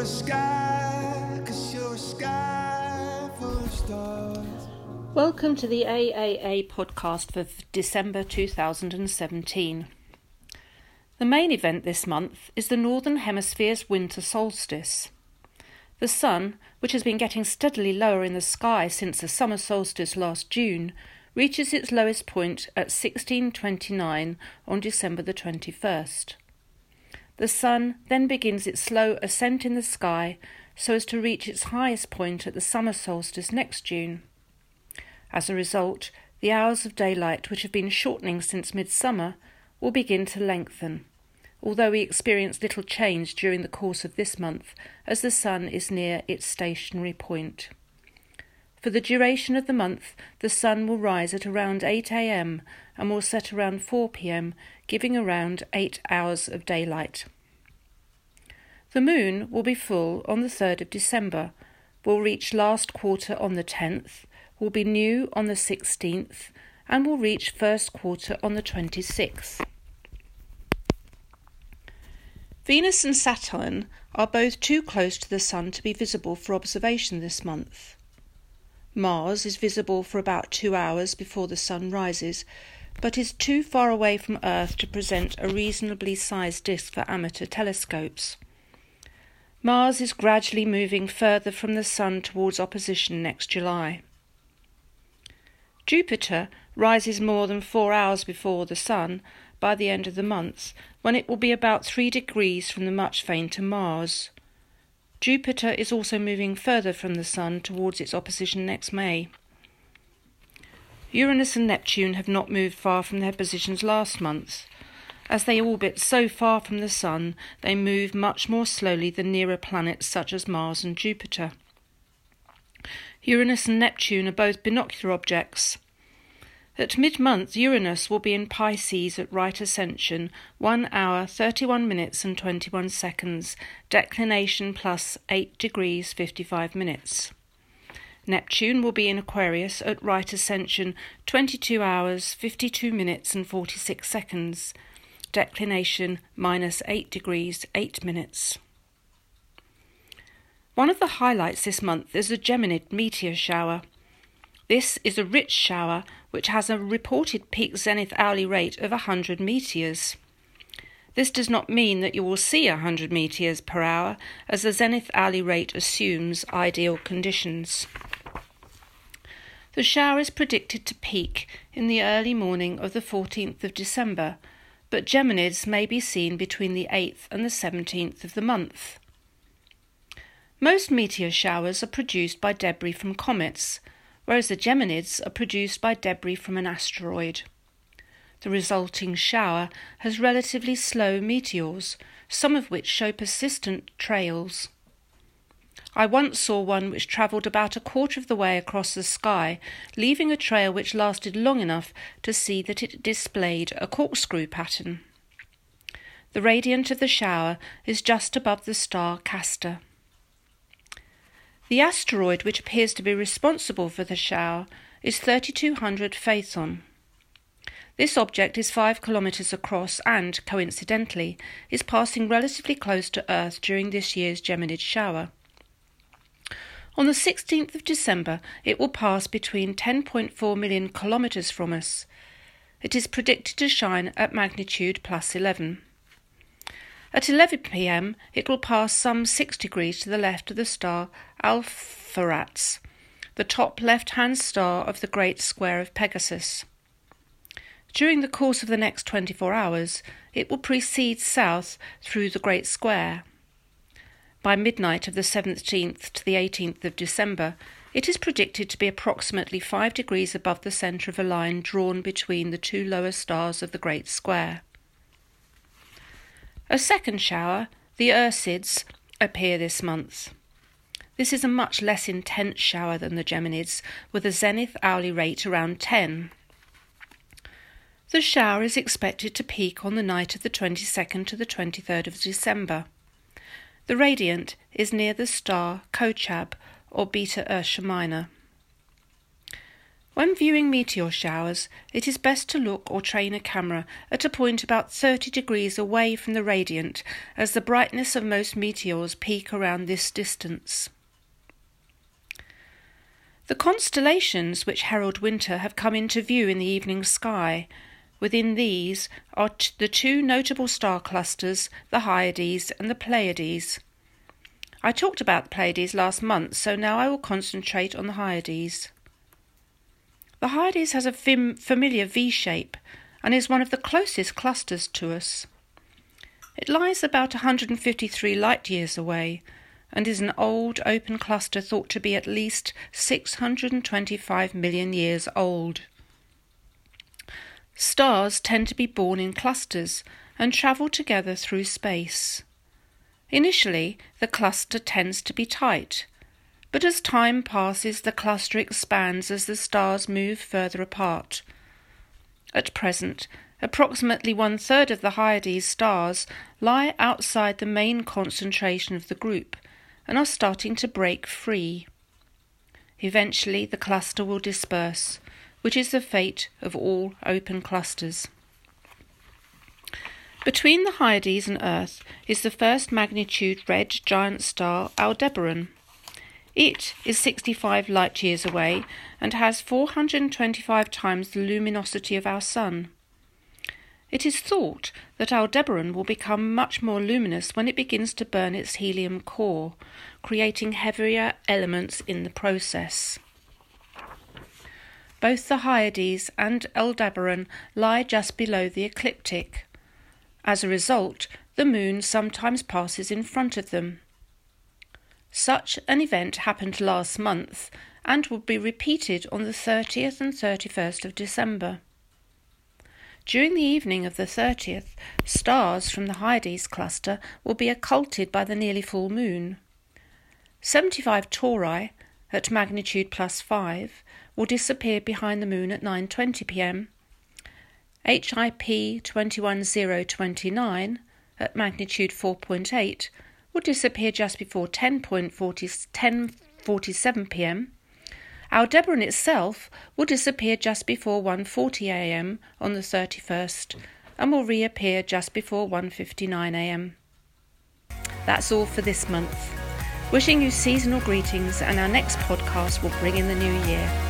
sky, 'cause you're a sky full of stars. Welcome to the AAA podcast for December 2017. The main event this month is the Northern Hemisphere's winter solstice. The sun, which has been getting steadily lower in the sky since the summer solstice last June, reaches its lowest point at 16:29 on December the 21st. The sun then begins its slow ascent in the sky so as to reach its highest point at the summer solstice next June. As a result, the hours of daylight, which have been shortening since midsummer, will begin to lengthen, although we experience little change during the course of this month as the sun is near its stationary point. For the duration of the month, the sun will rise at around 8 a.m. and will set around 4 p.m, giving around 8 hours of daylight. The moon will be full on the 3rd of December, will reach last quarter on the 10th, will be new on the 16th, and will reach first quarter on the 26th. Venus and Saturn are both too close to the Sun to be visible for observation this month. Mars is visible for about 2 hours before the Sun rises, but is too far away from Earth to present a reasonably sized disk for amateur telescopes. Mars is gradually moving further from the Sun towards opposition next July. Jupiter rises more than 4 hours before the Sun by the end of the month, when it will be about 3 degrees from the much fainter Mars. Jupiter is also moving further from the Sun towards its opposition next May. Uranus and Neptune have not moved far from their positions last month. As they orbit so far from the Sun, they move much more slowly than nearer planets such as Mars and Jupiter. Uranus and Neptune are both binocular objects. At mid-month, Uranus will be in Pisces at right ascension, 1 hour, 31 minutes and 21 seconds, declination plus 8 degrees, 55 minutes. Neptune will be in Aquarius at right ascension, 22 hours, 52 minutes and 46 seconds, declination minus 8 degrees, 8 minutes. One of the highlights this month is the Geminid meteor shower. This is a rich shower which has a reported peak zenith hourly rate of 100 meteors. This does not mean that you will see 100 meteors per hour, as the zenith hourly rate assumes ideal conditions. The shower is predicted to peak in the early morning of the 14th of December, but Geminids may be seen between the 8th and the 17th of the month. Most meteor showers are produced by debris from comets, whereas the Geminids are produced by debris from an asteroid. The resulting shower has relatively slow meteors, some of which show persistent trails. I once saw one which travelled about a quarter of the way across the sky, leaving a trail which lasted long enough to see that it displayed a corkscrew pattern. The radiant of the shower is just above the star Castor. The asteroid which appears to be responsible for the shower is 3200 Phaethon. This object is 5 kilometres across and, coincidentally, is passing relatively close to Earth during this year's Geminid shower. On the 16th of December, it will pass between 10.4 million kilometres from us. It is predicted to shine at magnitude plus 11. At 11 p.m, it will pass some 6 degrees to the left of the star Alpheratz, the top left-hand star of the Great Square of Pegasus. During the course of the next 24 hours, it will proceed south through the Great Square. By midnight of the 17th to the 18th of December, it is predicted to be approximately 5 degrees above the centre of a line drawn between the two lower stars of the Great Square. A second shower, the Ursids, appear this month. This is a much less intense shower than the Geminids, with a zenith hourly rate around 10. The shower is expected to peak on the night of the 22nd to the 23rd of December. The radiant is near the star Kochab, or Beta Ursa Minor. When viewing meteor showers, it is best to look or train a camera at a point about 30 degrees away from the radiant, as the brightness of most meteors peak around this distance. The constellations which herald winter have come into view in the evening sky. Within these are the two notable star clusters, the Hyades and the Pleiades. I talked about the Pleiades last month, so now I will concentrate on the Hyades. The Hyades has a familiar V shape and is one of the closest clusters to us. It lies about 153 light-years away and is an old open cluster thought to be at least 625 million years old. Stars tend to be born in clusters and travel together through space. Initially, the cluster tends to be tight, but as time passes, the cluster expands as the stars move further apart. At present, approximately 1/3 of the Hyades stars lie outside the main concentration of the group and are starting to break free. Eventually, the cluster will disperse, which is the fate of all open clusters. Between the Hyades and Earth is the first magnitude red giant star Aldebaran. It is 65 light-years away and has 425 times the luminosity of our Sun. It is thought that Aldebaran will become much more luminous when it begins to burn its helium core, creating heavier elements in the process. Both the Hyades and Aldebaran lie just below the ecliptic. As a result, the moon sometimes passes in front of them. Such an event happened last month and will be repeated on the 30th and 31st of December. During the evening of the 30th, stars from the Hyades cluster will be occulted by the nearly full moon. 75 Tauri, at magnitude +5, will disappear behind the moon at 9:20 p.m. HIP 21029, at magnitude 4.8, will disappear just before 10:47 p.m. Aldebaran itself will disappear just before 1:40 a.m. on the 31st and will reappear just before 1:59 a.m. That's all for this month. Wishing you seasonal greetings, and our next podcast will bring in the new year.